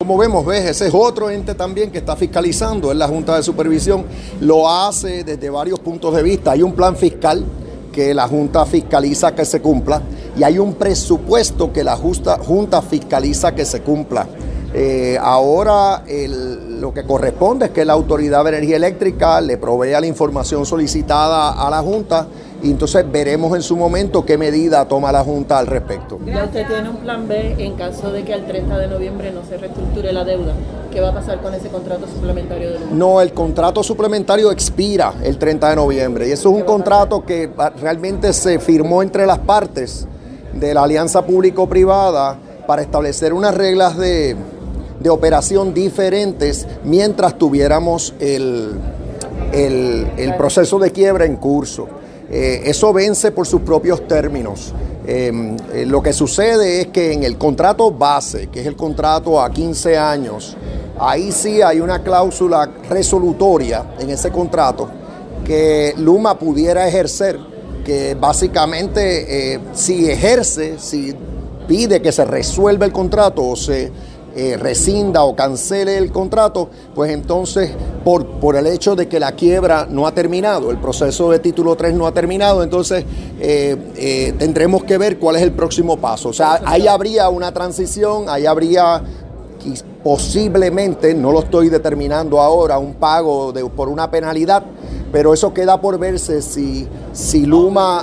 como vemos, ese es otro ente también que está fiscalizando, es la Junta de Supervisión, lo hace desde varios puntos de vista. Hay un plan fiscal que la Junta fiscaliza que se cumpla y hay un presupuesto que la Junta fiscaliza que se cumpla. Ahora lo que corresponde es que la Autoridad de Energía Eléctrica le provea la información solicitada a la Junta y entonces veremos en su momento qué medida toma la Junta al respecto. Ya usted tiene un plan B en caso de que al 30 de noviembre no se reestructure la deuda. ¿Qué va a pasar con ese contrato suplementario de Luma? No, el contrato suplementario expira el 30 de noviembre y eso es un contrato que realmente se firmó entre las partes de la alianza público-privada para establecer unas reglas de operación diferentes mientras tuviéramos el proceso de quiebra en curso. Eso vence por sus propios términos. Lo que sucede es que en el contrato base, que es el contrato a 15 años, ahí sí hay una cláusula resolutoria en ese contrato que Luma pudiera ejercer, que básicamente si pide que se resuelva el contrato o se rescinda o cancele el contrato, pues entonces por el hecho de que la quiebra no ha terminado, el proceso de título 3 no ha terminado, entonces tendremos que ver cuál es el próximo paso. O sea, ahí habría una transición, ahí habría posiblemente, no lo estoy determinando ahora, un pago por una penalidad, pero eso queda por verse si Luma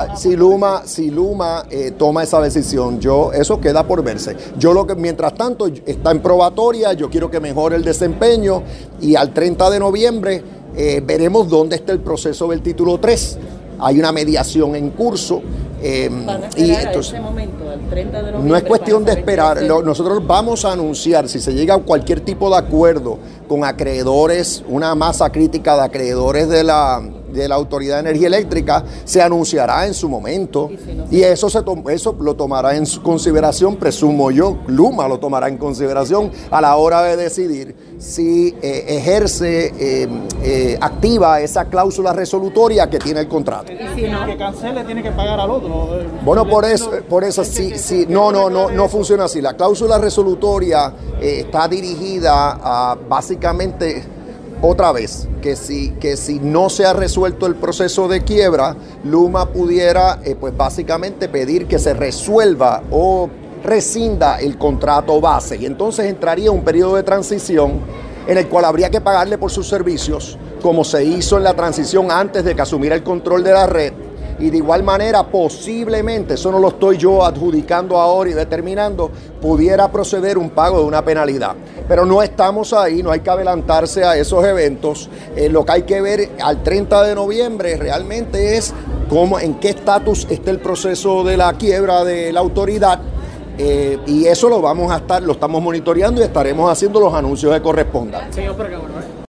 toma esa decisión. Eso queda por verse. Mientras tanto está en probatoria, yo quiero que mejore el desempeño y al 30 de noviembre veremos dónde está el proceso del título 3. Hay una mediación en curso. ¿Van a esperar a ese momento, al 30 de noviembre? No es cuestión de esperar. Nosotros vamos a anunciar, si se llega a cualquier tipo de acuerdo con acreedores, una masa crítica de acreedores de la Autoridad de Energía Eléctrica, se anunciará en su momento. Y eso lo tomará en consideración, presumo yo, Luma lo tomará en consideración a la hora de decidir si activa esa cláusula resolutoria que tiene el contrato. Y si no, que cancele, tiene que pagar al otro. Bueno, por eso sí, no funciona así. La cláusula resolutoria está dirigida a básicamente, otra vez, que si no se ha resuelto el proceso de quiebra, Luma pudiera pues básicamente pedir que se resuelva o rescinda el contrato base y entonces entraría un periodo de transición en el cual habría que pagarle por sus servicios, como se hizo en la transición antes de que asumiera el control de la red. Y de igual manera, posiblemente, eso no lo estoy yo adjudicando ahora y determinando, pudiera proceder un pago de una penalidad. Pero no estamos ahí, no hay que adelantarse a esos eventos. Lo que hay que ver al 30 de noviembre realmente es en qué estatus está el proceso de la quiebra de la autoridad. Y eso lo estamos monitoreando y estaremos haciendo los anuncios que correspondan. Señor, por acá, bueno.